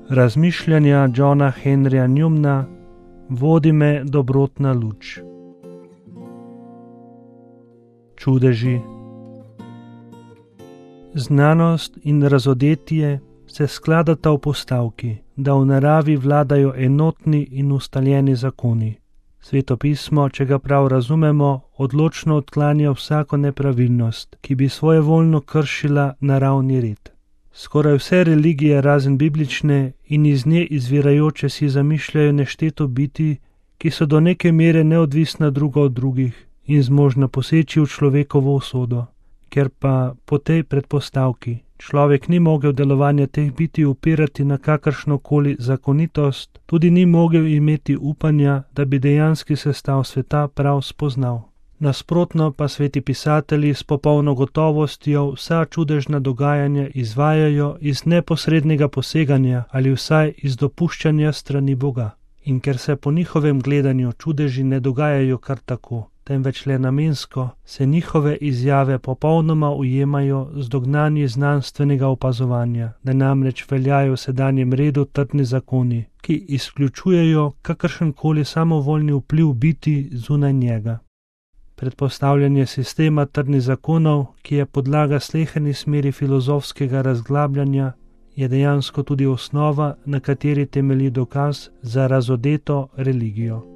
Razmišljanja Johna Henryja Newmana, vodi me dobrotna luč. Čudeži. Znanost in razodetje se skladata v postavki, da v naravi vladajo enotni in ustaljeni zakoni. Sveto pismo, če ga prav razumemo, odločno odklanja vsako nepravilnost, ki bi svojevoljno kršila naravni red. Skoraj vse religije, razen biblične in iz nje izvirajoče, si zamišljajo nešteto biti, ki so do neke mere neodvisna druga od drugih in zmožna poseči v človekovo usodo. Ker pa po tej predpostavki človek ni mogel delovanja teh bitij upirati na kakršnokoli zakonitost, tudi ni mogel imeti upanja, da bi dejanski sestav sveta prav spoznal. Nasprotno pa sveti pisatelji s popolno gotovostjo vsa čudežna dogajanja izvajajo iz neposrednega poseganja ali vsaj iz dopuščanja strani Boga. In ker se po njihovem gledanju čudeži ne dogajajo kar tako, temveč le namensko, se njihove izjave popolnoma ujemajo z dognanji znanstvenega opazovanja, da namreč veljajo v sedanjem redu trdni zakoni, ki izključujejo kakršenkoli samovoljni vpliv biti zunaj njega. Predpostavljanje sistema trdnih zakonov, ki je podlaga sleherni smeri filozofskega razglabljanja, je dejansko tudi osnova, na kateri temelji dokaz za razodeto religijo.